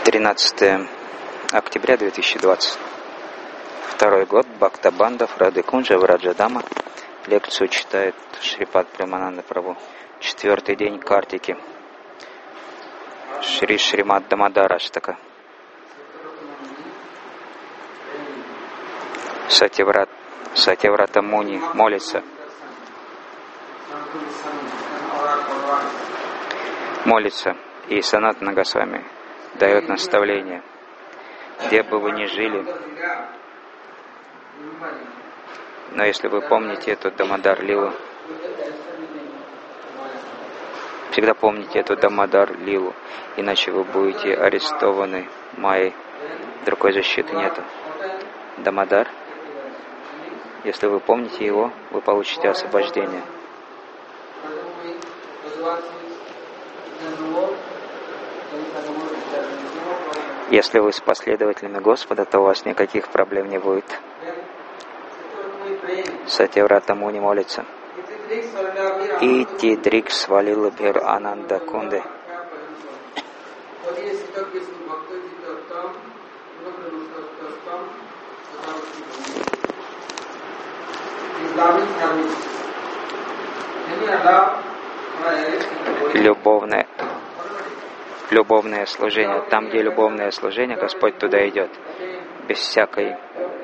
13 октября 2022 год. Бхактабанда Радыкунджа Враджадама. Лекцию читает Шрипад Премананда Прабху. 4-й день Картики. Шри Шримад Дамодар Аштака. Сатьяврата Муни молится. И Санатана Госвами дает наставление. Где бы вы ни жили, но если вы помните эту Дамодар Лилу, всегда помните эту Дамодар Лилу, иначе вы будете арестованы майей. Другой защиты нету. Дамодар, если вы помните его, вы получите освобождение. Если вы с последователями Господа, то у вас никаких проблем не будет. Сатьяврата Муни молится. Ити дрик свалила бир ананда кунде. Любовное служение. Там, где любовное служение, Господь туда идет. Без всякой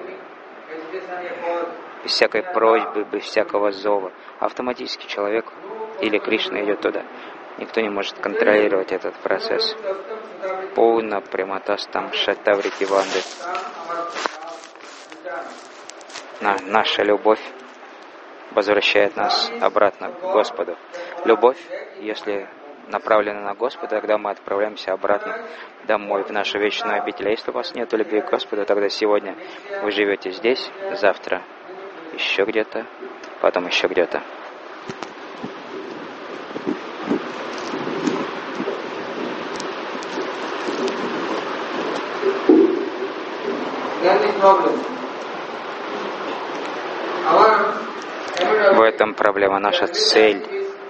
просьбы, без всякого зова. Автоматически человек или Кришна идет туда. Никто не может контролировать этот процесс. Пуна приматастам шатаврити ванды. Наша любовь возвращает нас обратно к Господу. Любовь, если направлена на Господа, тогда мы отправляемся обратно домой, в нашу вечную обитель. А если у вас нет любви к Господу, тогда сегодня вы живете здесь, завтра еще где-то, потом еще где-то. В этом проблема. Наша цель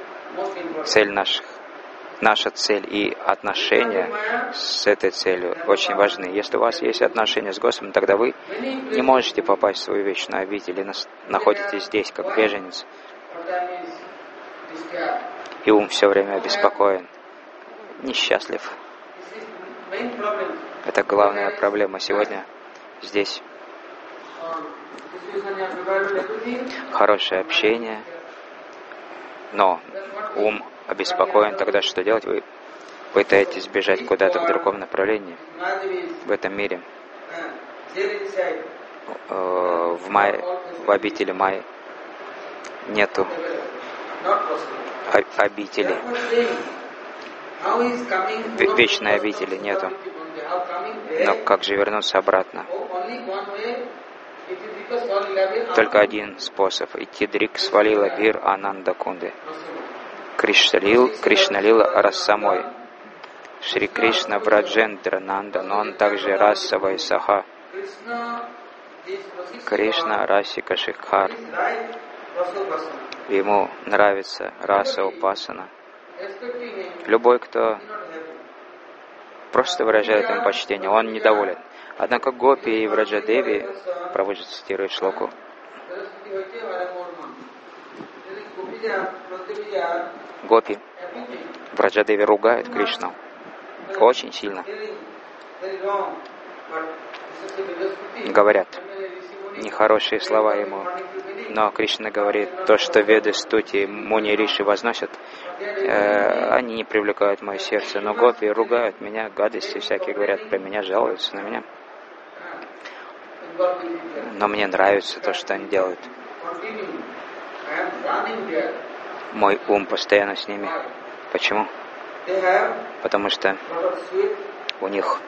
наша цель и отношения с этой целью очень важны. Если у вас есть отношения с Господом, тогда вы не можете попасть в свою вечную обитель и находитесь здесь, как беженец. И ум все время обеспокоен, несчастлив. Это главная проблема сегодня здесь. Хорошее общение, но ум обеспокоен, тогда что делать? Вы пытаетесь бежать куда-то в другом направлении, в этом мире. В обители Майи нету обители. Вечной обители нету. Но как же вернуться обратно? Только один способ. Идти дрик свалила бир ананда кунде. Кришна Лила Расамой. Шри Кришна Враджендра Нанда, но он также расовый саха. Кришна Расика Шикхар. Ему нравится раса упасана. Любой, кто просто выражает ему почтение, он недоволен. Однако Гопи и Враджадеви, Прабху цитирует шлоку, Гопи, Враджадеви ругают Кришну очень сильно. Говорят нехорошие слова ему. Но Кришна говорит, то, что Веды, Стути, Муни, Риши возносят, они не привлекают мое сердце. Но Гопи ругают меня, гадости всякие говорят про меня, жалуются на меня. Но мне нравится то, что они делают. Мой ум постоянно с ними. Почему? Потому что у них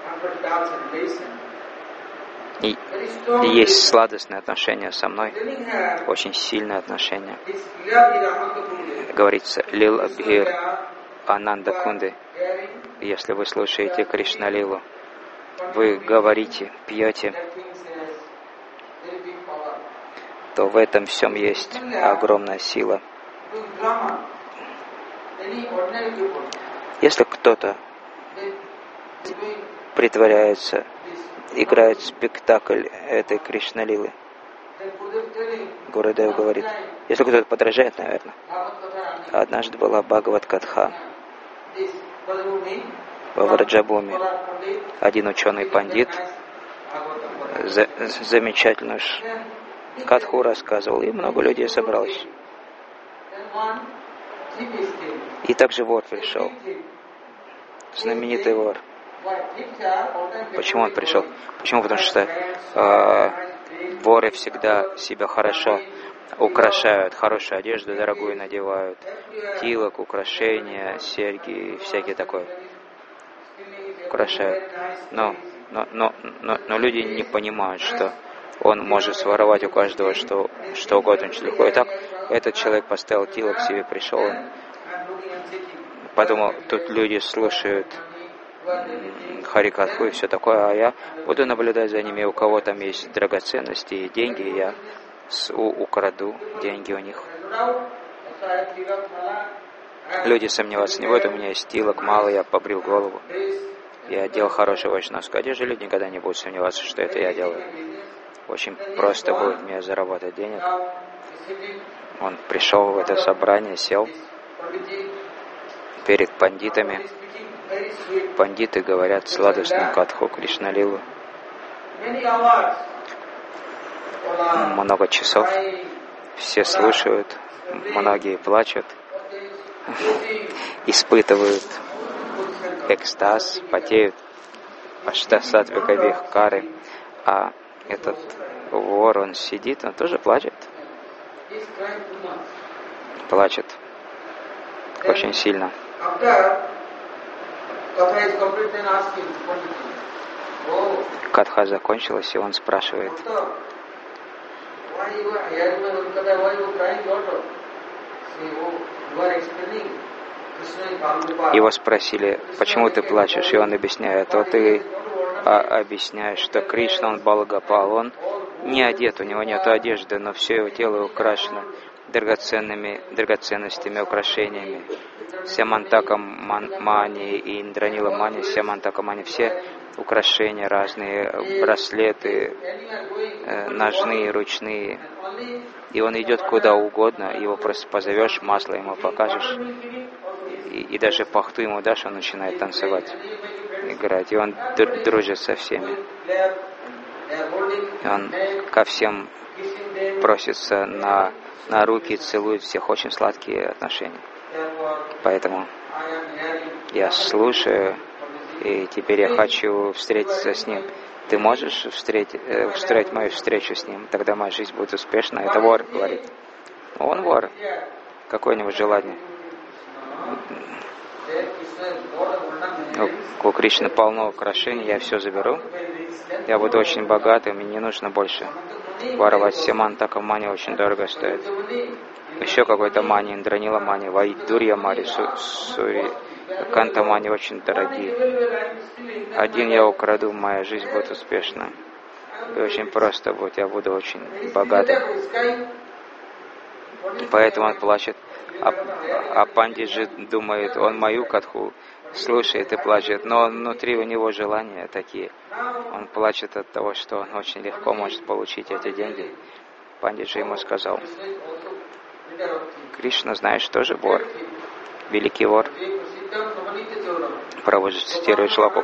и есть сладостные отношения со мной, очень сильные отношения. Говорится, Лил Абхир Ананда Кунды. Если вы слушаете Кришна Лилу, вы говорите, пьете, то в этом всем есть огромная сила. Если кто-то притворяется, играет спектакль этой Кришналилы. Гурудев говорит, если кто-то подражает, наверное. Однажды была Бхагават-катха во Враджабуме. Один ученый пандит замечательную катху рассказывал, и много людей собралось. И также вор пришел, знаменитый вор. Почему он пришел? Почему? Потому что воры всегда себя хорошо украшают, хорошую одежду дорогую надевают, тилок, украшения, серьги, всякие такое украшают. Но люди не понимают, что он может своровать у каждого что угодно очень легко. И так этот человек поставил тилок себе, пришел, он подумал, тут люди слушают Харикатху и все такое, а я буду наблюдать за ними, у кого там есть драгоценности и деньги, я украду деньги у них. Люди сомневаться не будут, у меня есть тилок мало, я побрил голову, я одел хорошую вайшнавскую одежду, люди никогда не будут сомневаться, что это я делаю. Очень просто будет мне заработать денег. Он пришел в это собрание, сел перед пандитами. Пандиты говорят сладостную катху Кришналилу. Много часов. Все слушают, многие плачут, испытывают экстаз, потеют, аштасатвика кары. А этот вор, он сидит, он тоже плачет. Плачет очень сильно. Катха закончилась, и он спрашивает: его спросили, почему ты плачешь, и он объясняет, вот ты объясняешь, что Кришна, он Балагапал, он не одет, у него нет одежды, но все его тело украшено драгоценностями, украшениями. Сямантака Мани и Индранила Мани, Сямантака Мани, все украшения разные, браслеты, ножные, ручные. И он идет куда угодно, его просто позовешь, масло ему покажешь, и даже пахту ему дашь, он начинает танцевать, играть, и он дружит со всеми. И он ко всем просится на руки, целует всех, очень сладкие отношения. Поэтому я слушаю, и теперь я хочу встретиться с ним. Ты можешь устроить мою встречу с ним, тогда моя жизнь будет успешна. Это вор говорит. Он вор. Какое-нибудь желание. У Кришны полно украшений, я все заберу. Я буду очень богатым, мне не нужно больше воровать. Все мантака мани очень дорого стоит. Еще какой-то мани, Индранила мани, Вайдурья мани, Канта мани очень дорогие. Один я украду, моя жизнь будет успешна. И очень просто будет, я буду очень богатым. Поэтому он плачет. А пандит же думает, он мою катху слушает и плачет, но внутри у него желания такие. Он плачет от того, что он очень легко может получить эти деньги. Пандит же ему сказал: Кришна, знаешь, тоже вор, великий вор. Прабхупада цитирует шлоку.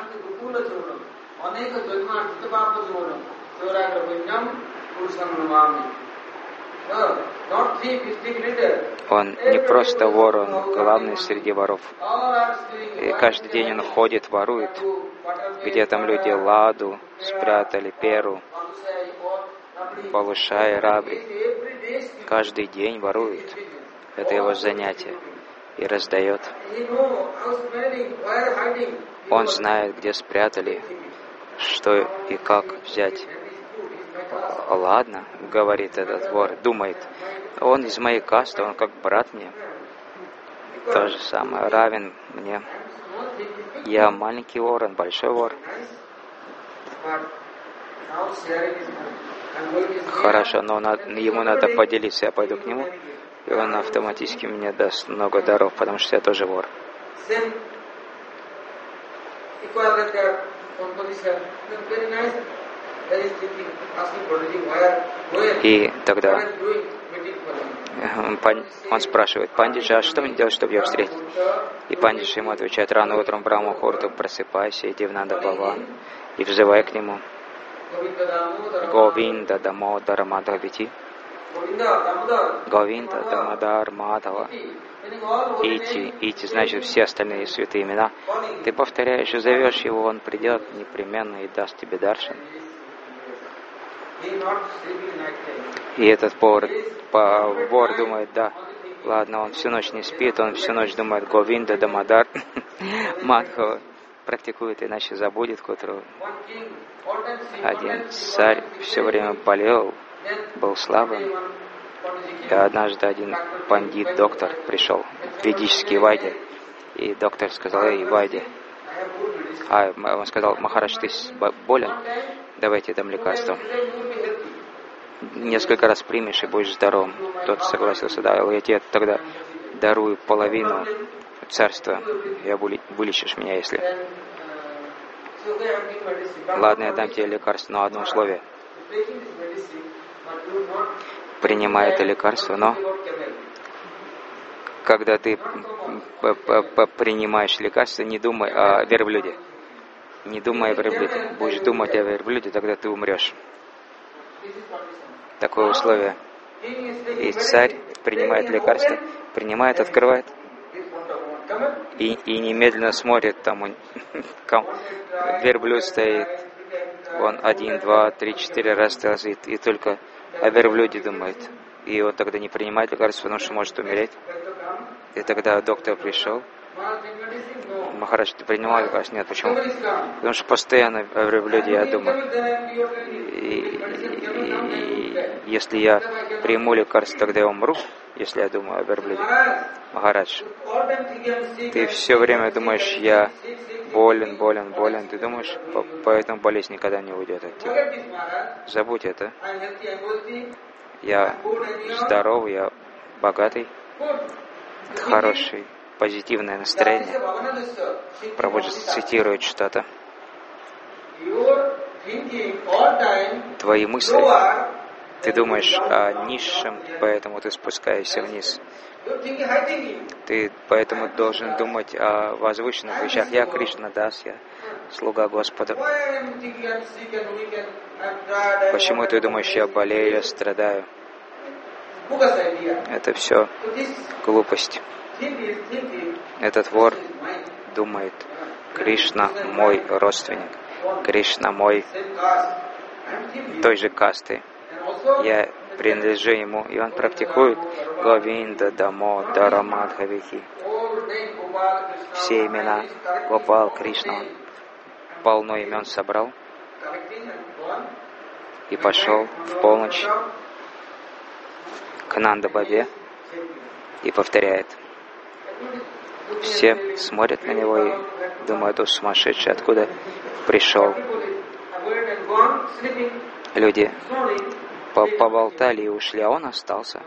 Он не просто вор, он главный среди воров. И каждый день он ходит, ворует. Где там люди ладу спрятали, перу, балушай, рабри. Каждый день ворует. Это его занятие. И раздает. Он знает, где спрятали, что и как взять. Ладно, говорит этот вор, думает, он из моей касты, он как брат мне. То же самое, равен мне. Я маленький вор, он большой вор. Хорошо, но ему надо поделиться, я пойду к нему, и он автоматически мне даст много даров, потому что я тоже вор. И тогда он спрашивает Пандиджи, а что мне делать, чтобы ее встретить? И Пандиджи ему отвечает: рано утром в Брахма-мухурту просыпайся, иди в Нанда-Баван и взывай к нему. Говинда Дамодара Мадхавити, Говинда Дамодар Мадхава. Ити, значит, все остальные святые имена. Ты повторяешь и зовешь его, он придет непременно и даст тебе даршан. И этот вор думает, да, ладно, он всю ночь не спит, он всю ночь думает Говинда Дамодар Мадхава, практикует, иначе забудет к утру. Один царь все время болел, был слабым. И однажды один пандит, доктор, пришел, ведический Вайдя, и доктор сказал: эй, Вайдя, он сказал: Махарадж, ты болен? Давайте дам лекарство. Несколько раз примешь и будешь здоровым. Тот согласился: да, я тебе тогда дарую половину царства, я вылечишь меня, если... Ладно, я дам тебе лекарство, но одно условие. Принимай это лекарство, но когда ты принимаешь лекарство, не думай о верблюде. Не думай о верблюде. Будешь думать о верблюде, тогда ты умрешь. Такое условие. И царь принимает лекарство, принимает, открывает, и немедленно смотрит, там верблюд стоит, он 1, 2, 3, 4 раза стоит, и только о верблюде думает. И он тогда не принимает лекарство, потому что может умереть. И тогда доктор пришел. Махарадж, ты принимал лекарство? Нет, почему? Потому что постоянно о верблюде я думаю. И если я приму лекарство, тогда я умру, если я думаю о верблюде. Махарадж, ты все время думаешь, я болен. Ты думаешь, поэтому болезнь никогда не уйдет от тебя. Забудь это. Я здоровый, я богатый, хороший, позитивное настроение. Прабхуджи цитирует что-то. Твои мысли, ты думаешь о низшем, поэтому ты спускаешься вниз. Ты поэтому должен думать о возвышенных вещах. Я Кришна Дас, я слуга Господа. Почему ты думаешь, я болею, я страдаю? Это все глупость. Этот вор думает: Кришна мой родственник, Кришна мой той же касты. Я принадлежу ему, и он практикует Говинда Дамодара Мадхавити. Все имена Гопал, Кришна, он полно имен собрал и пошел в полночь к Нанда-Бабе и повторяет. Все смотрят на него и думают: о, сумасшедший, откуда пришел? Люди поболтали и ушли, а он остался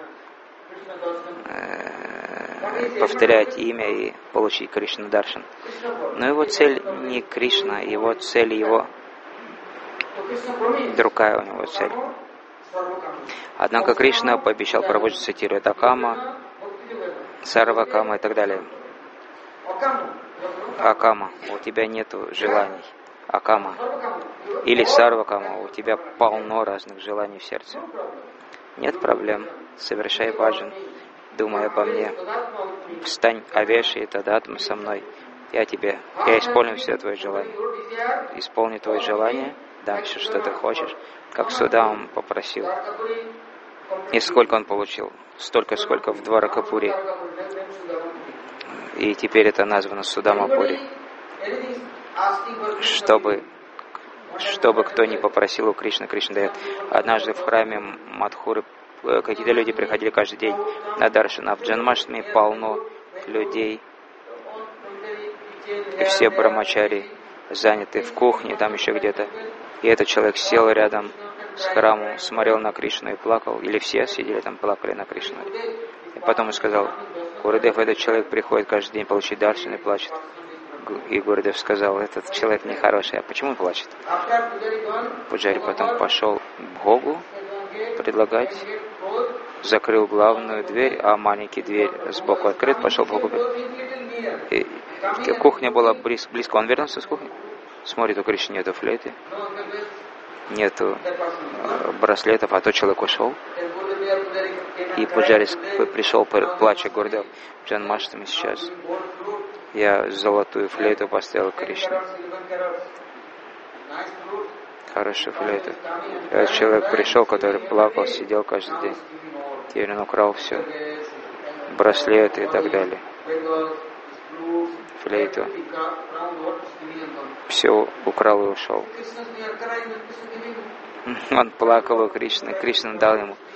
повторять имя и получить Кришна Даршан. Но его цель не Кришна, его цель, его другая у него цель. Однако Кришна пообещал Прабхуджи, цитирует, Акама, Сарвакама и так далее. Акама, у тебя нету желаний. Акама. Или Сарвакама, у тебя полно разных желаний в сердце. Нет проблем. Совершай баджан, думай обо мне. Встань, Авеши и Тадатма со мной. Я исполню все твои желания. Исполни твои желания, дам все, что ты хочешь. Как Судам попросил. И сколько он получил? Столько, сколько в Дваракапуре. И теперь это названо Судамапури. Чтобы кто не попросил у Кришны, Кришна дает. Однажды в храме Мадхуры какие-то люди приходили каждый день на даршан, а в Джанмаштами полно людей. И все брамачари заняты в кухне, там еще где-то. И этот человек сел рядом с храмом, смотрел на Кришну и плакал. Или все сидели там, плакали на Кришну. И потом он сказал: Гурудев, этот человек приходит каждый день получить даршан и плачет. И Гурудев сказал: этот человек нехороший, а почему он плачет? Пуджари потом пошел к Богу предлагать, закрыл главную дверь, а маленький дверь сбоку открыт, пошел в Богу. И кухня была близко, он вернулся с кухни, смотрит, у Кришны нету флейты, нету браслетов, а тот человек ушел. И Пуджари пришел, плача, Гурудев: Джанмаштами сейчас я золотую флейту поставил Кришне. Хорошую флейту. Этот человек пришел, который плакал, сидел каждый день. Теперь он украл все. Браслеты и так далее. Флейту. Все украл и ушел. Он плакал у Кришны. Кришна дал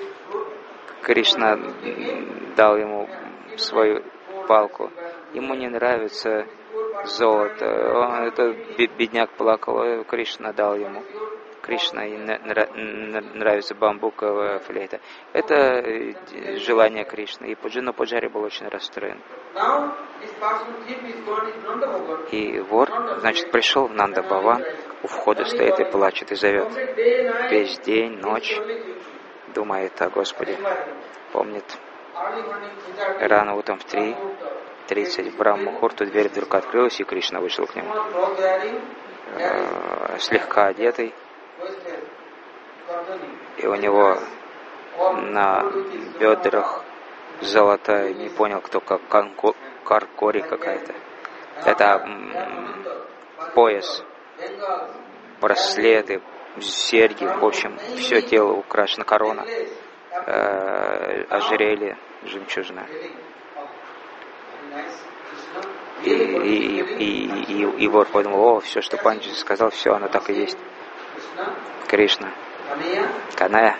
ему свою палку. Ему не нравится золото. Этот бедняк плакал, Кришна дал ему. Кришна нравится бамбуковая флейта. Это желание Кришны. Но Пуджари был очень расстроен. И вор, значит, пришел в Нанда Бхаван, у входа стоит и плачет, и зовет. Весь день, ночь думает о Господе. Помнит. Рано утром в 3:30 в Брахма-мухурту дверь вдруг открылась, и Кришна вышел к нему. Слегка одетый. И у него на бедрах золотая, не понял кто, как каркори какая-то. Это пояс, браслеты, серьги, в общем, все тело украшено, корона, ожерелье жемчужное. И вор подумал: все, что Панджи сказал, все, оно так и есть. Кришна. Каная.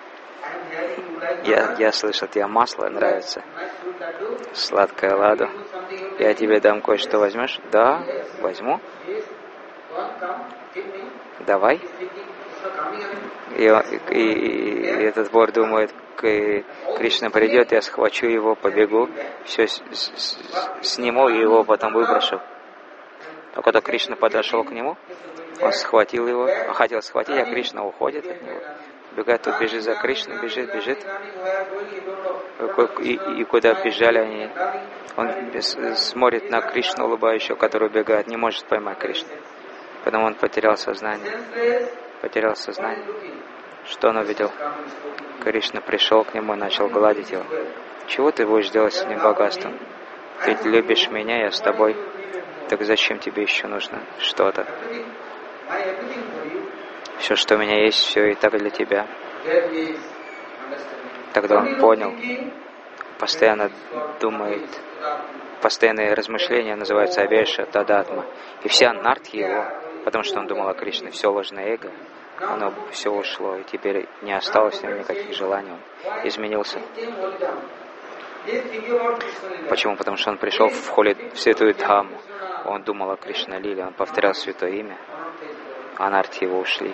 Я слышу, тебе масло нравится. Сладкое ладу. Я тебе дам кое-что, возьмешь? Да, возьму. Давай. И этот вор думает: Кришна придет, я схвачу его, побегу, все сниму и его потом выброшу. Но когда Кришна подошел к нему, он схватил его, хотел схватить, а Кришна уходит от него. Бегает, тут бежит за Кришной, бежит. И куда бежали они? Он смотрит на Кришну улыбающего, который убегает, не может поймать Кришну. Потом он потерял сознание. Что он увидел? Кришна пришел к нему и начал гладить его. Чего ты будешь делать с этим богатством? Ты ведь любишь меня, я с тобой. Так зачем тебе еще нужно что-то? Все, что у меня есть, все и так для тебя. Тогда он понял, постоянно думает, постоянные размышления называются авеша, тадатма. И вся нартхи его, потому что он думал о Кришне, все ложное эго, оно все ушло, и теперь не осталось у него никаких желаний, он изменился. Почему? Потому что он пришел в святую Дхамму, он думал о Кришна-лиле, он повторял святое имя, а нартхи его ушли.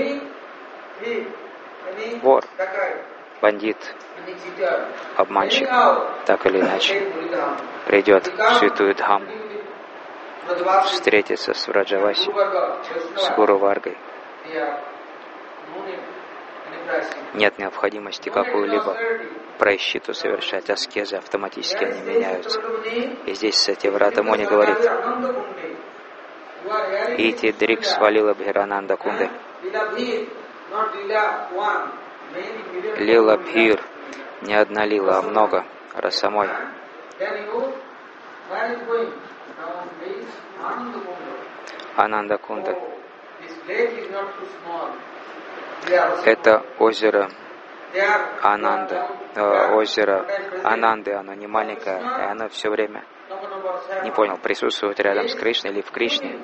Вор, бандит, обманщик, так или иначе, придет в святую Дхамму, встретится с Враджаваси, с Гуру Варгой. Нет необходимости какую-либо прайшчиту совершать, аскезы автоматически они меняются. И здесь Сатьяврата Муни говорит: Ити дрик свалила Бхирананда Кунде. Лила Бхир, не одна лила, а много, Расамой. Ананда Кунда. Это озеро Ананда. Озеро Ананды, оно не маленькое, и оно все время, не понял, присутствует рядом с Кришной или в Кришне.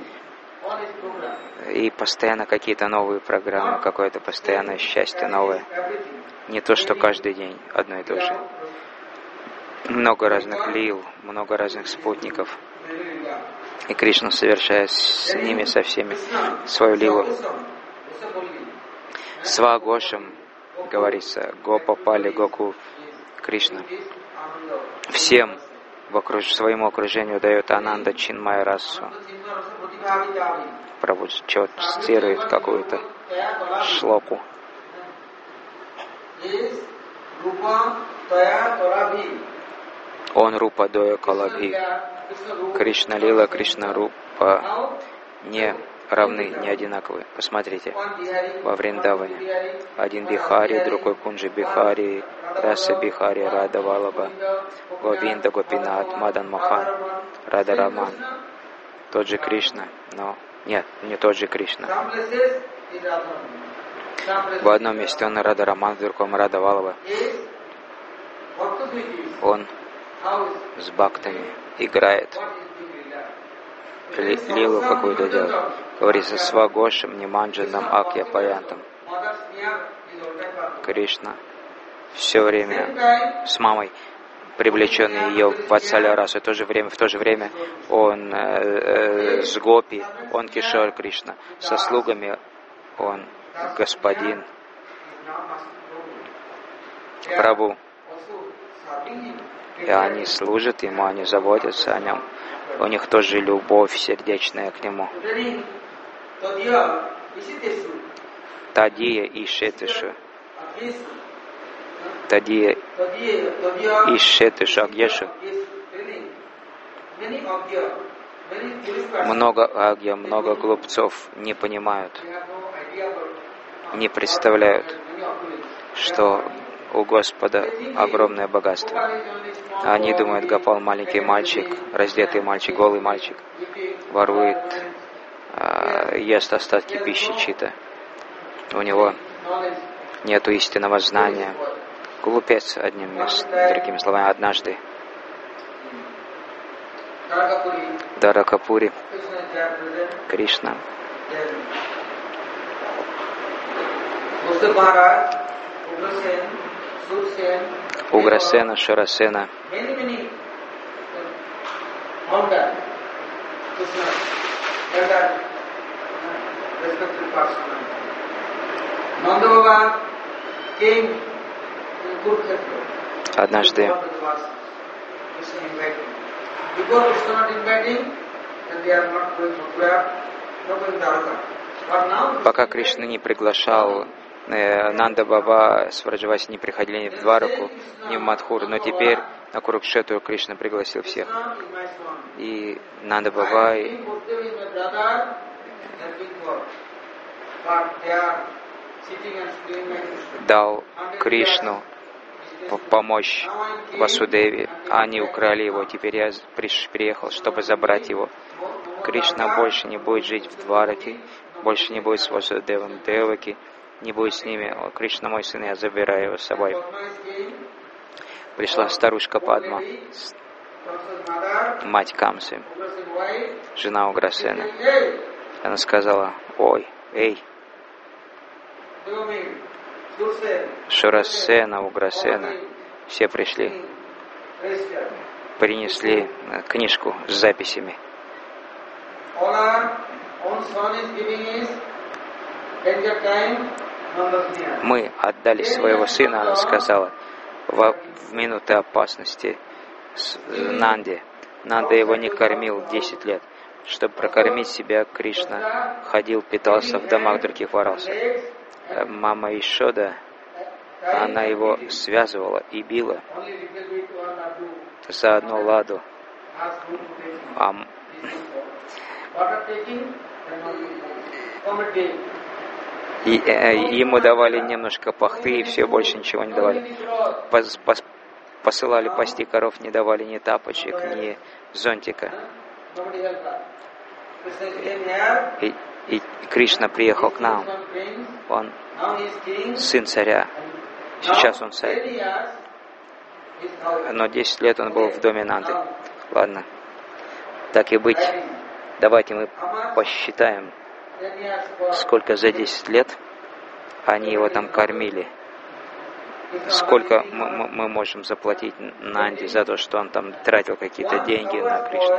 И постоянно какие-то новые программы, какое-то постоянное счастье новое. Не то, что каждый день одно и то же. Много разных лил, много разных спутников. И Кришна совершает с ними, со всеми, свою лилу. Свагошам, говорится, Гопа Пали Гоку Кришна. Всем своему окружению дает Ананда Чинмая расу. Прабху цитирует какую-то шлоку. Он Рупа Доя Калабхи. Кришна Лила, Кришна Рупа не равны, не одинаковы. Посмотрите, во Вриндаване один Бихари, другой Кунджи Бихари, Раса Бихари, Рада Валаба, Говинда Гопинат, Мадан Мохан, Рада Раман. Тот же Кришна, но нет, не тот же Кришна. В одном месте он Рада Раман, в другом Рада Валаба. Он с бхактами играет, лилу какую-то делает. Говорится, свагошем, неманджанам, акья паянтам. Кришна все время с мамой, привлеченный ее в Ватсаля расу, в то же время он с гопи, он Кишор Кришна, со слугами он господин Прабху. И они служат ему, они заботятся о нем. У них тоже любовь сердечная к нему. Тадия Ишетишу. Тадия Ишетишу Агьешу. Много агья, много глупцов не понимают, не представляют, что у Господа огромное богатство. Они думают, Гопал маленький мальчик, раздетый мальчик, голый мальчик, ворует, ест остатки пищи чьи-то. У него нет истинного знания. Глупец, другими словами, однажды Даракапури, Кришна, Уграсена, Шарасена, однажды пока Кришна не приглашал Нанда Баба с Враджаваси, не приходили ни в Двараку, ни в Мадхуру, но теперь на Курукшетру Кришна пригласил всех. И Нанда Баба дал Кришну помочь Васудеве. Они украли его, теперь я приехал, чтобы забрать его. Кришна больше не будет жить в Двараке, больше не будет с Васудевом Деваки, не будет с ними. О, Кришна мой сын, я забираю его с собой. Пришла старушка Падма, мать Камсы, жена Уграсена. Она сказала: ой, эй, Шурасена, Уграсена, все пришли, принесли книжку с записями. Мы отдали своего сына, она сказала, в минуты опасности Нанде. Нанда его не кормил 10 лет. Чтобы прокормить себя, Кришна ходил, питался, в домах других ворался. Мама Ишода, она его связывала и била за одну ладу. И ему давали немножко пахты, и все, больше ничего не давали. Посылали пасти коров, не давали ни тапочек, ни зонтика. И Кришна приехал к нам. Он сын царя. Сейчас он царь. Но 10 лет он был в доме Нанды. Ладно. Так и быть. Давайте мы посчитаем, сколько за 10 лет они его там кормили. Сколько мы можем заплатить Нанде за то, что он там тратил какие-то деньги на Кришну.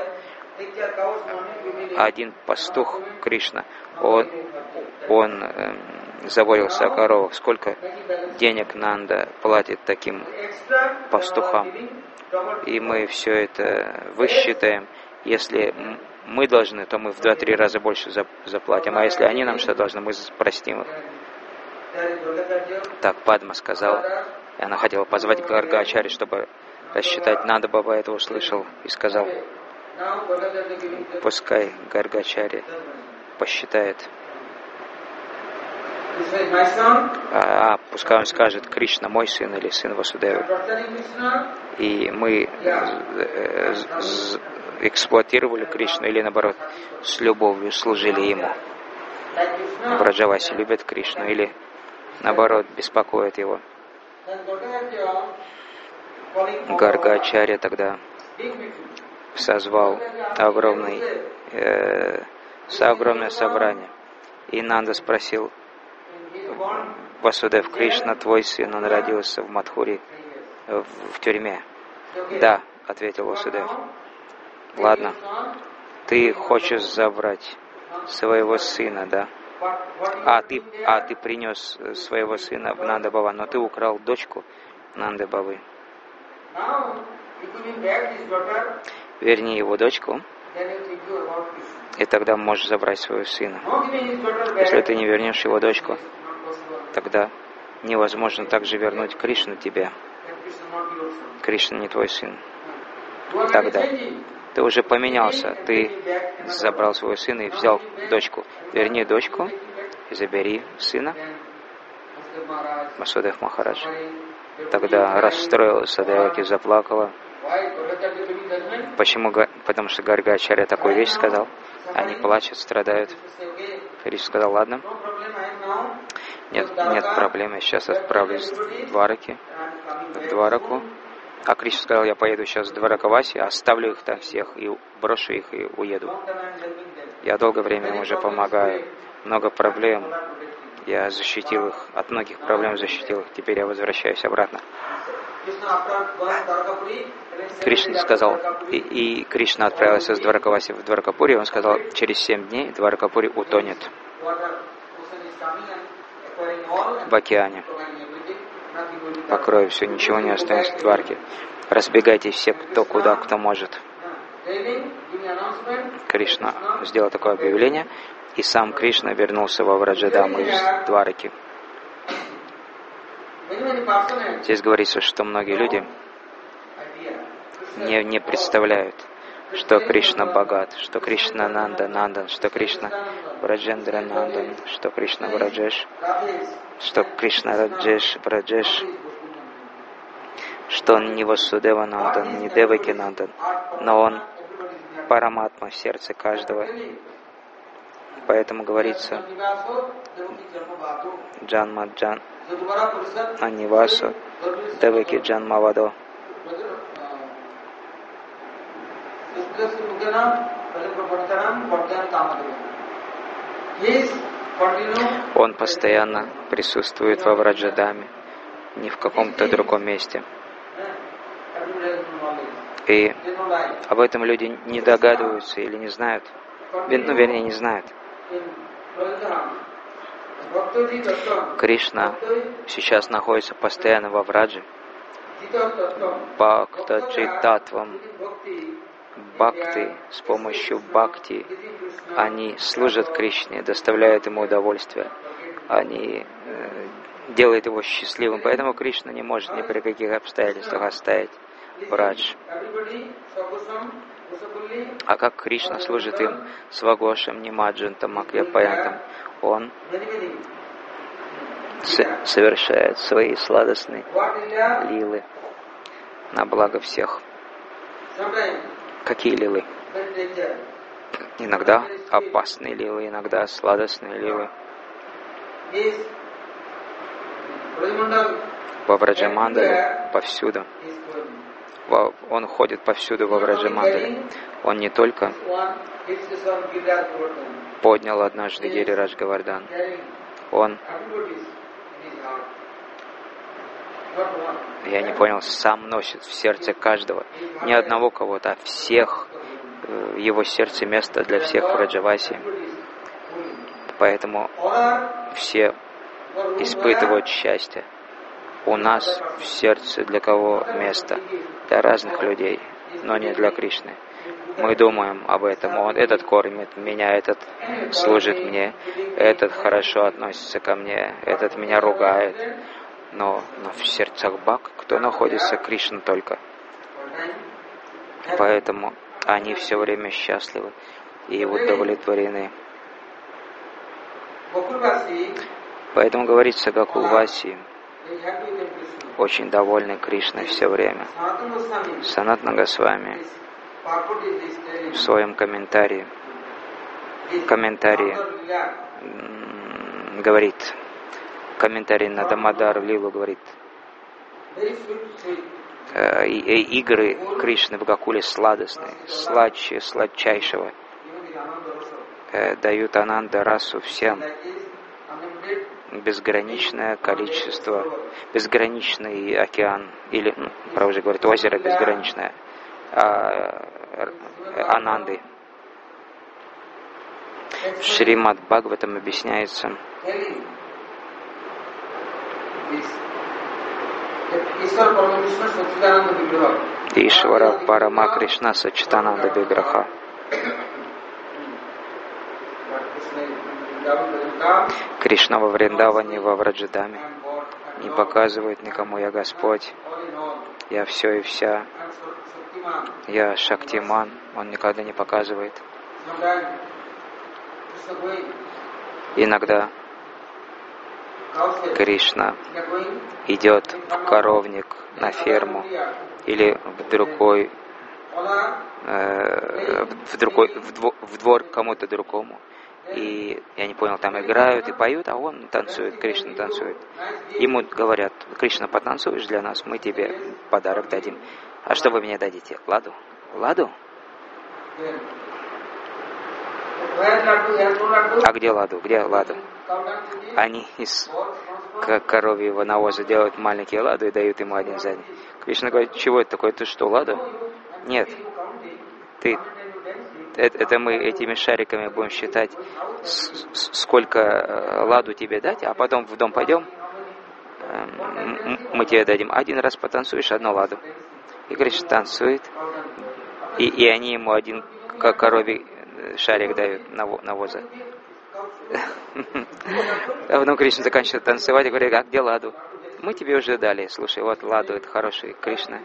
Один пастух Кришна, он заботился о коровах. Сколько денег Нанда платит таким пастухам. И мы все это высчитаем. Если мы должны, то мы в 2-3 раза больше заплатим. А если они нам что должны, мы простим их. Так Падма сказала. И она хотела позвать Гаргачари, чтобы рассчитать. Нанда Баба это услышал и сказал: пускай Гаргачари посчитает. Пускай он скажет: Кришна мой сын или сын Васудевы. И мы эксплуатировали Кришну или наоборот с любовью служили ему. Браджаваси любят Кришну или наоборот беспокоят его. Гаргачарья тогда созвал огромное собрание. И Нанда спросил: Васудев, Кришна твой сын, он родился в Мадхуре, в тюрьме. Да, ответил Васудев. Ладно, ты хочешь забрать своего сына, да? Ты принес своего сына в Нанда Бава, но ты украл дочку Нанды Бавы. Верни его дочку, и тогда можешь забрать своего сына. Если ты не вернешь его дочку, тогда невозможно также вернуть Кришну тебе. Кришна не твой сын. Тогда ты уже поменялся, ты забрал своего сына и взял дочку. Верни дочку и забери сына. Васудев Махарадж тогда расстроился, Деваки заплакала. Почему? Потому что Гаргачарья такую вещь сказал. Они плачут, страдают. Кришна сказал: ладно, нет проблем, я сейчас отправлюсь в Двараку. А Кришна сказал: я поеду сейчас в Дваракаваси, оставлю их там всех, и брошу их, и уеду. Я долгое время им уже помогаю. Много проблем. Я защитил их, от многих проблем защитил их. Теперь я возвращаюсь обратно. Кришна сказал, и Кришна отправился с Дваракаваси в Дваракапури, он сказал: через 7 дней Дваракапури утонет в океане. Покрою все, ничего не останется в Дварке. Разбегайтесь все, кто может. Кришна сделал такое объявление, и сам Кришна вернулся во Враджадаму из Двараки. Здесь говорится, что многие люди не представляют, что Кришна богат, что Кришна Нандан, что Кришна Браджендра Нандан, что Кришна Браджеш, что Кришна Браджеш, что он не Васудева Нандан, не Деваки Нандан, но он Параматма в сердце каждого. Поэтому говорится: Джанма Джан Анивасу Деваки Джанмавадо. Он постоянно присутствует во Враджадаме, не в каком-то другом месте. И об этом люди не догадываются или не знают. Вернее, не знают. Кришна сейчас находится постоянно во Врадже. Бхакта Читатвам. Бхакти, с помощью бхакти, они служат Кришне, доставляют ему удовольствие. Они делают его счастливым. Поэтому Кришна не может ни при каких обстоятельствах оставить Врадж. А как Кришна служит им Свагошем, Нимаджантам, Акьяпаянтам? Он совершает свои сладостные лилы на благо всех. Какие лилы? Иногда опасные лилы, иногда сладостные лилы. Во Враджамандале повсюду. Он ходит повсюду во Враджамандале. Он не только поднял однажды Гирирадж Говардхан, он, я не понял, сам носит в сердце каждого, не одного кого-то, а всех, в его сердце место для всех Враджаваси. Поэтому все испытывают счастье. У нас в сердце для кого место? Для разных людей, но не для Кришны. Мы думаем об этом. Этот кормит меня, этот служит мне, этот хорошо относится ко мне, этот меня ругает. Но в сердцах Бхакт кто находится? Кришна только. Поэтому они все время счастливы и удовлетворены. Поэтому говорится, Гокулваси очень довольны Кришной все время. Санатана Госвами в своем комментарии говорит, комментарий на Дамодар Лилу говорит, игры Кришны в Гокуле сладостные, сладче сладчайшего, дают ананда расу всем. Безграничное количество, безграничный океан, или, право же говорит, озеро безграничное, ананды. В Шримад Бхагаватам объясняется, Ишвара Парама Кришна Сачитананда Виграха. Кришна во Вриндаване, во Враджадаме не показывает никому: я Господь, я все и вся, я Шактиман. Он никогда не показывает. Иногда Кришна идет в коровник, на ферму или в двор к кому-то другому. И я не понял, там играют и поют, а он танцует, Кришна танцует. Ему говорят: Кришна, потанцуешь для нас, мы тебе подарок дадим. А что вы мне дадите? Ладу? Ладу? А где ладу? Где ладу? Они из коровьего навоза делают маленькие ладу и дают ему один за один. Кришна говорит: чего это такое? Ты что, ладу? Нет. Это мы этими шариками будем считать, сколько ладу тебе дать, а потом в дом пойдем, мы тебе дадим. Один раз потанцуешь, одну ладу. И Кришна танцует, и они ему один коровий шарик дают навоза. А потом Кришна заканчивает танцевать и говорит: а где ладу? Мы тебе уже дали. Слушай, вот ладу, это хороший Кришна.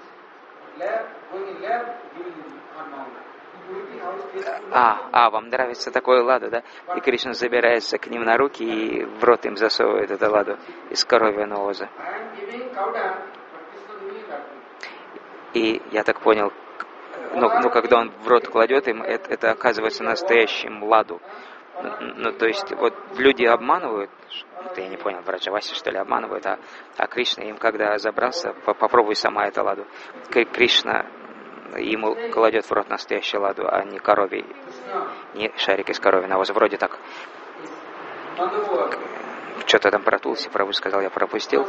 Вам нравится такое ладу, да? И Кришна забирается к ним на руки и в рот им засовывает эту ладу из коровьего навоза. И я так понял, когда он в рот кладет им, это оказывается настоящим ладу. То есть, вот люди обманывают, я не понял, Враджаваси, что ли, обманывают, а Кришна им, когда забрался, попробуй сама эту ладу. Кришна ему кладет в рот настоящую ладу, а не коровий, не шарик из коровьего навоза. Вроде так. Что-то там про Тулси, Прабху сказал, я пропустил.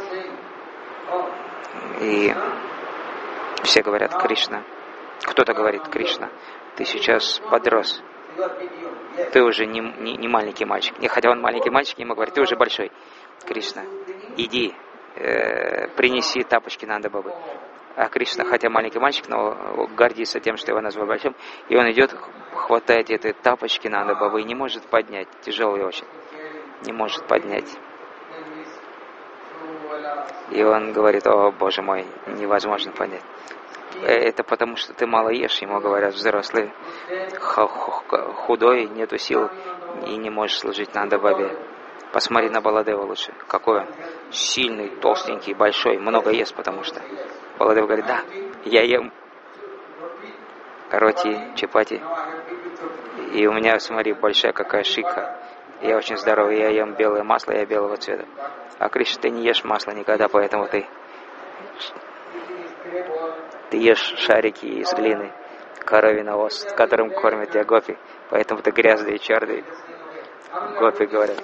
И все говорят: Кришна. Кто-то говорит: Кришна, ты сейчас подрос. Ты уже не маленький мальчик. Хотя он маленький мальчик, ему говорит: ты уже большой. Кришна, иди, принеси тапочки Нанда Бабы. А Кришна, хотя маленький мальчик, но гордится тем, что его назвали большим, и он идет, хватает эти тапочки Нанда Бабы и не может поднять. Тяжелые очень. Не может поднять. И он говорит: о, Боже мой, невозможно поднять. Это потому, что ты мало ешь, ему говорят взрослые. Худой, нету сил и не можешь служить Нанда Бабе. Посмотри на Баладева лучше. Какой он? Сильный, толстенький, большой, много ест, потому что. Баладев говорит: да, я ем роти, чапати. И у меня, смотри, большая какая шика. Я очень здоровый, я ем белое масло, я белого цвета. А Кришна, ты не ешь масло никогда, поэтому ты ешь шарики из глины, коровий навоз, которым кормят тебя гопи. Поэтому ты грязный и черный. Гопи говорят.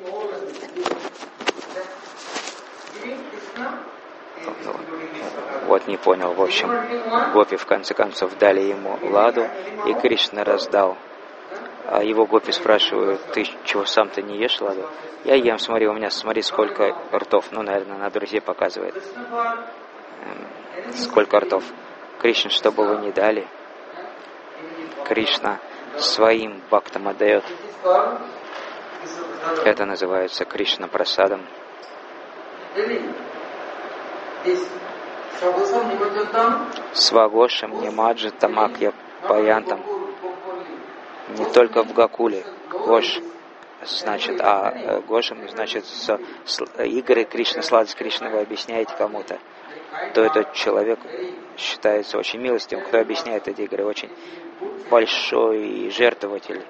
Вот не понял, в общем. Гопи в конце концов дали ему ладу, и Кришна раздал А его гопи спрашивают: ты чего, сам-то не ешь ладу? Я ем, смотри, у меня, смотри, сколько ртов. Ну, наверное, на друзей показывает. Сколько ртов. Кришна, что бы вы ни дали, Кришна своим бхактам отдает. Это называется Кришна прасадом. Свагошем Нимаджитам Акья Паянтам. Не только в Гакуле. Гош значит, Гошем значит игры Кришны, сладость Кришны вы объясняете кому-то, то этот человек считается очень милостивым. Кто объясняет эти игры, очень большой жертвователь.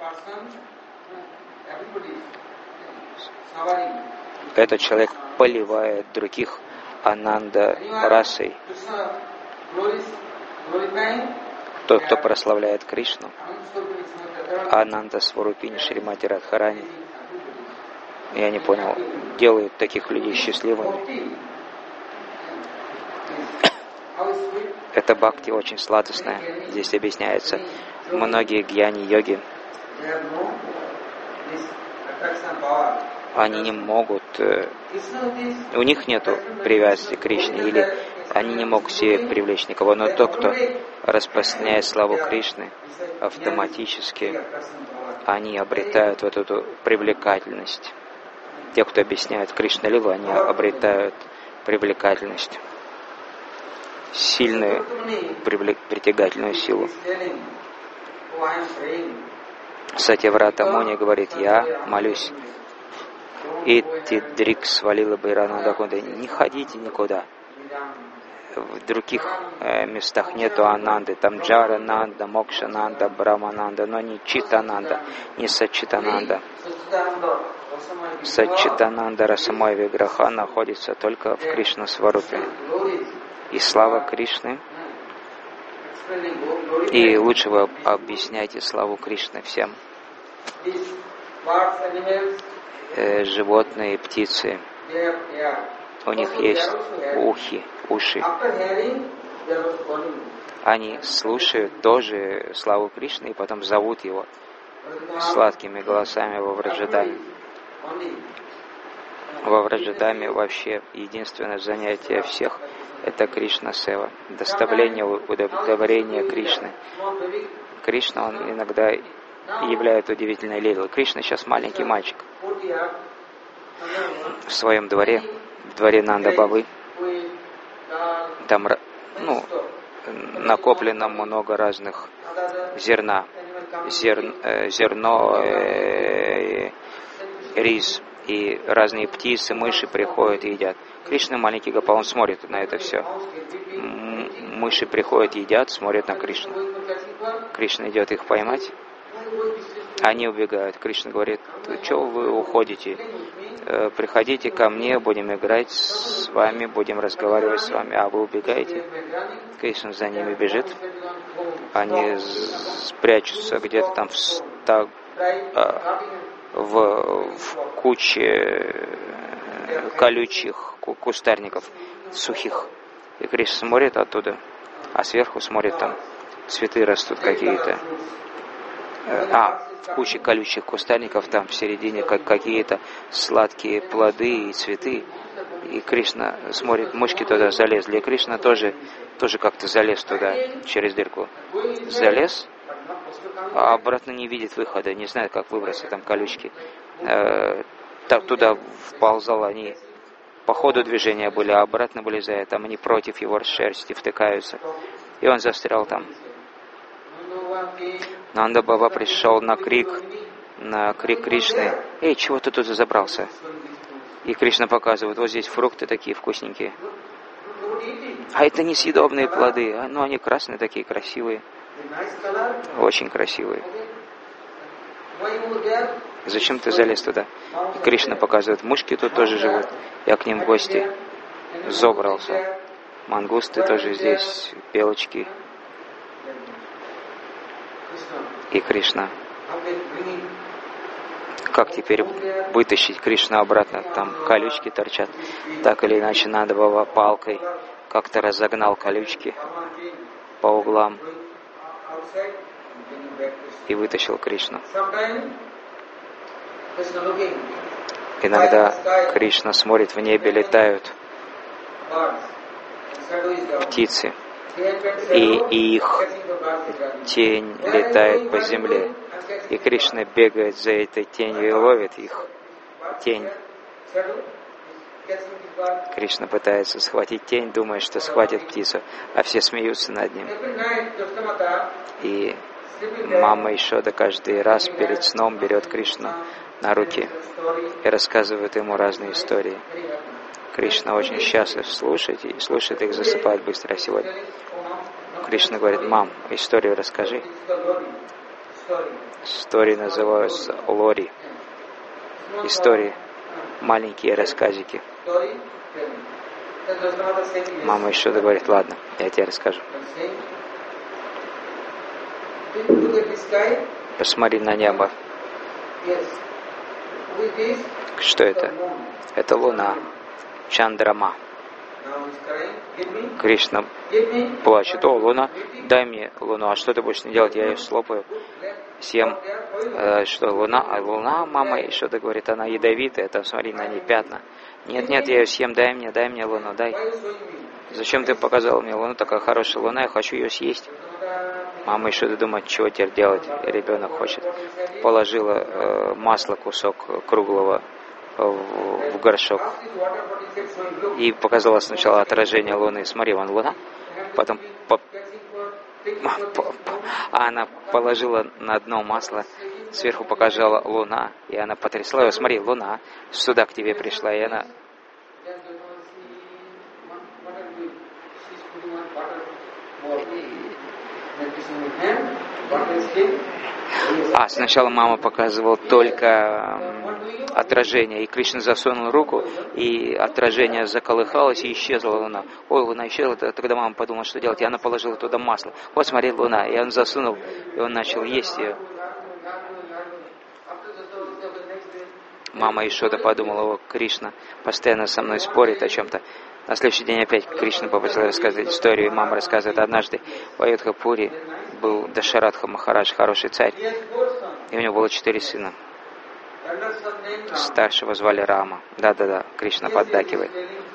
Этот человек поливает других Ананда расой. Тот, кто прославляет Кришну, Ананда Сварупини Шримати Радхарани, я не понял, делает таких людей счастливыми. Это бхакти очень сладостное. Здесь объясняется. Многие гьяни-йоги, они не могут, у них нет привязки к Кришне, или они не могут себе привлечь никого, но тот, кто распространяет славу Кришны, автоматически они обретают вот эту привлекательность. Те, кто объясняет Кришна-лилу, они обретают привлекательность, сильную притягательную силу. Сатьяврата Муни говорит: я молюсь. Идти дрик свалила Байрананда Кунда. Не ходите никуда. В других местах нету Ананды. Там Джарананда, Мокшананда, Брамананда, но не Читананда, не Сачитананда. Сачитананда Расамой Виграха находится только в Кришна Сварупе. И слава Кришны. И лучше вы объясняйте славу Кришны всем. Животные, птицы, у них есть уши. Они слушают тоже славу Кришны и потом зовут его сладкими голосами во Враджадаме. Во Враджадаме вообще единственное занятие всех — это Кришна Сева, доставление удовлетворения Кришны. Кришна, он иногда являет удивительной лилой. Кришна сейчас маленький мальчик. В своем дворе, в дворе Нанда-Бабы, там накоплено много разных зерно, рис, и разные птицы, мыши приходят и едят. Кришна маленький Гопал, он смотрит на это все. Мыши приходят, едят, смотрят на Кришну. Кришна идет их поймать. Они убегают. Кришна говорит: что вы уходите? Приходите ко мне, будем играть с вами, будем разговаривать с вами, а вы убегаете. Кришна за ними бежит. Они спрячутся где-то там в куче колючих кустарников, сухих. И Кришна смотрит оттуда, а сверху смотрит, там цветы растут какие-то. В куче колючих кустарников, там в середине какие-то сладкие плоды и цветы. И Кришна смотрит, мышки туда залезли. И Кришна тоже как-то залез туда, через дырку. Залез, а обратно не видит выхода, не знает, как выбраться, там колючки. Туда вползал, они по ходу движения были, а обратно вылезают. Там они против его шерсти втыкаются. И он застрял там. Нанда Баба пришел на крик Кришны: «Эй, чего ты тут забрался?» И Кришна показывает: вот здесь фрукты такие вкусненькие. А это несъедобные плоды, но они красные такие, красивые. Очень красивые. Зачем ты залез туда? И Кришна показывает: мушки тут тоже живут. Я к ним в гости забрался. Мангусты тоже здесь, белочки. И Кришна. Как теперь вытащить Кришну обратно? Там колючки торчат. Так или иначе, надо было палкой как-то разогнал колючки по углам. и вытащил Кришну. Иногда Кришна смотрит, в небе летают птицы, и их тень летает по земле. И Кришна бегает за этой тенью и ловит их тень. Кришна пытается схватить тень, думая, что схватит птицу, а все смеются над ним. И мама Ишода каждый раз перед сном берет Кришну на руки и рассказывает ему разные истории. Кришна очень счастлив слушать, и слушает их, засыпает быстро. Сегодня Кришна говорит: мам, историю расскажи. Истории называются лори. Истории, маленькие рассказики. Мама Ишода говорит: ладно, я тебе расскажу. Посмотри на небо. Что это? Это луна. Чандрама. Кришна плачет: о, луна, дай мне луну. А что ты будешь не делать? Я ее слопаю, съем. Что, луна? А луна, мама Ишода говорит, она ядовитая, там, смотри, на ней пятна. Нет, я ее съем, дай мне луну, дай. Зачем ты показал мне луну? Такая хорошая луна, я хочу ее съесть. Мама Ишода думает, чего теперь делать, ребенок хочет. Положила масло, кусок круглого, в горшок. И показала сначала отражение луны. Смотри, вон луна. Потом она положила на дно масло, сверху показала луна, и она потрясла ее. Смотри, луна сюда к тебе пришла, и она... Сначала мама показывала только отражение, и Кришна засунул руку, и отражение заколыхалось, и исчезла луна. Ой, луна исчезла, тогда мама подумала, что делать, и она положила туда масло. Вот смотри, луна, и он засунул, и он начал есть ее. Мама Ишода подумала: о, Кришна постоянно со мной спорит о чем-то. На следующий день опять Кришна попросил рассказывать историю, и мама рассказывает: однажды в Айодхапуре был Дашаратха Махарадж, хороший царь, и у него было 4 сына. Старшего звали Рама. Да, Кришна поддакивает.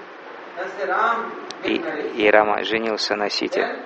И Рама женился на Сите,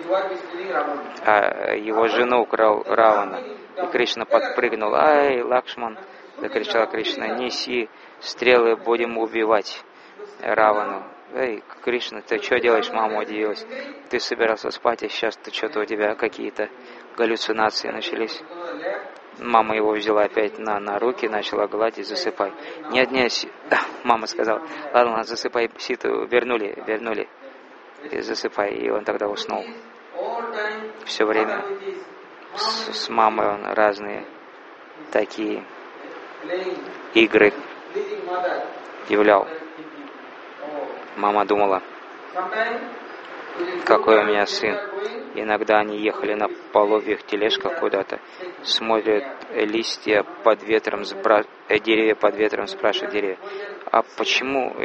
а его жену украл Равана. И Кришна подпрыгнул: ай, Лакшман! Закричал Кришна: неси стрелы, будем убивать Равану. Эй, Кришна, ты что делаешь? Мама удивилась. Ты собирался спать, а сейчас что-то у тебя какие-то галлюцинации начались. Мама его взяла опять на руки, начала гладить: засыпай. Нет, мама сказала: ладно, засыпай, Ситу вернули, и засыпай. И он тогда уснул. Все время с мамой он разные такие игры являл. Мама думала: какой у меня сын. Иногда они ехали на половьих тележках куда-то, смотрят листья под ветром, деревья под ветром, спрашивают деревья: а почему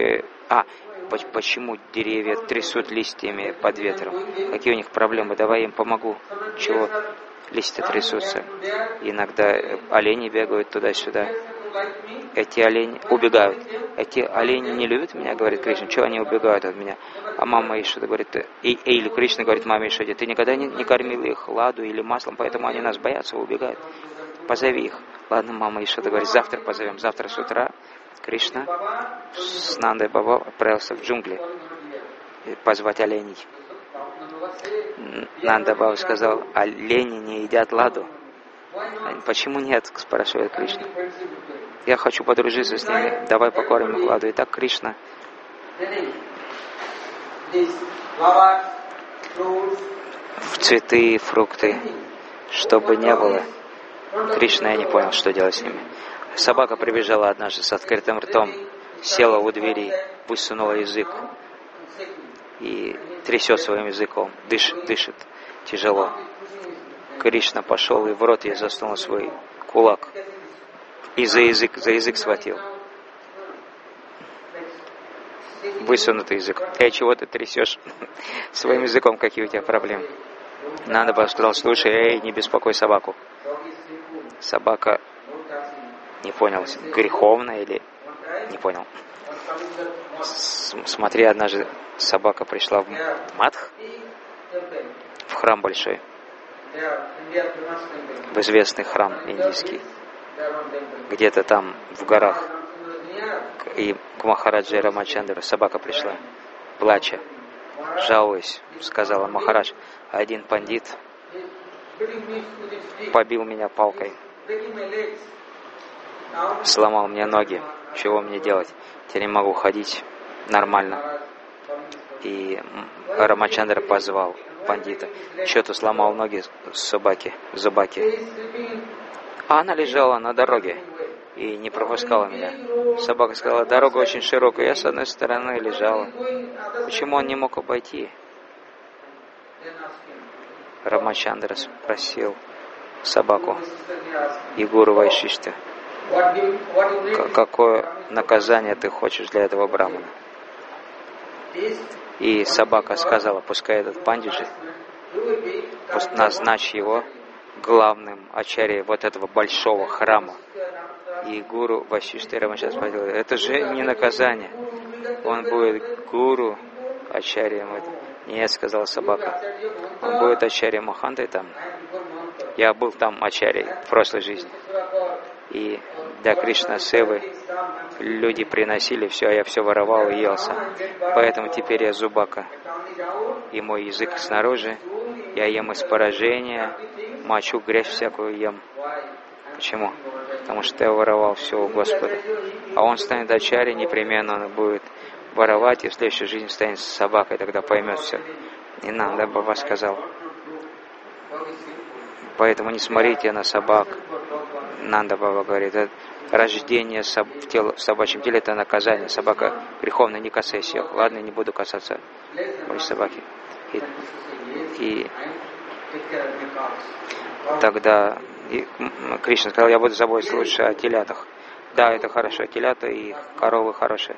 деревья трясут листьями под ветром? Какие у них проблемы? Давай я им помогу. Чего листья трясутся? Иногда олени бегают туда-сюда. Эти олени убегают. Эти олени не любят меня, говорит Кришна. Чего они убегают от меня? А мама Ишода говорит, или Кришна говорит маме Ишоде: ты никогда не кормил их ладу или маслом, поэтому они нас боятся, убегают. Позови их. Ладно, мама Ишода говорит, завтра позовем. Завтра с утра Кришна с Нандой Баба отправился в джунгли позвать оленей. Нанда Баба сказал: олени не едят ладу. Почему нет? Спрашивает Кришна. Я хочу подружиться с ними. Давай покормим их ладу. И так Кришна в цветы, фрукты, чтобы не было. Кришна, я не понял, что делать с ними. Собака прибежала однажды с открытым ртом, села у двери, высунула язык и трясет своим языком, дышит тяжело. Кришна пошел и в рот ей засунул свой кулак и за язык схватил. Высунутый язык. Чего ты трясешь своим языком, какие у тебя проблемы? Надо бы сказал: слушай, не беспокой собаку. Собака не понял, греховная или не понял. Смотри, однажды собака пришла в Мадх, в храм большой, в известный храм индийский, где-то там в горах, и к Махараджи Рамачандру собака пришла, плача, жалуясь, сказала: Махарадж, один пандит побил меня палкой, сломал мне ноги, чего мне делать? Теперь не могу ходить нормально. И Рамачандра позвал пандита. Что ты сломал ноги собаки, зубаки? А она лежала на дороге и не пропускала меня. Собака сказала: дорога очень широкая, я с одной стороны лежала. Почему он не мог обойти? Рамачандра спросил собаку и гуру Вайшишты: какое наказание ты хочешь для этого брамана? И собака сказала: пускай этот пандиджи, назначь его главным ачарьей вот этого большого храма. И гуру Вайшишты Рамачандра спросил: это же не наказание, он будет гуру ачарьем. Нет, сказала собака, он будет ачарьей Махантой там. Я был там ачарьей в прошлой жизни. И для Кришна Севы люди приносили все, а я все воровал и ел сам. Поэтому теперь я зубака. И мой язык снаружи, я ем из поражения, мочу, грязь всякую ем. Почему? Потому что я воровал все у Господа. А он станет ачарьей, непременно он будет воровать, и в следующей жизни станет собакой, тогда поймет все. Не надо, Баба сказал. Поэтому не смотрите на собак. Нанда Баба говорит, рождение в собачьем теле — это наказание. Собака греховная, не касайся ее. Ладно, не буду касаться собаки. И тогда Кришна сказал: я буду заботиться лучше о телятах. Да, это хорошо, телята и коровы хорошие.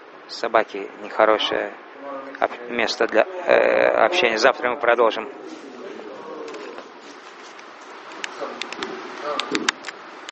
Собаки нехорошее место для общения. Завтра мы продолжим.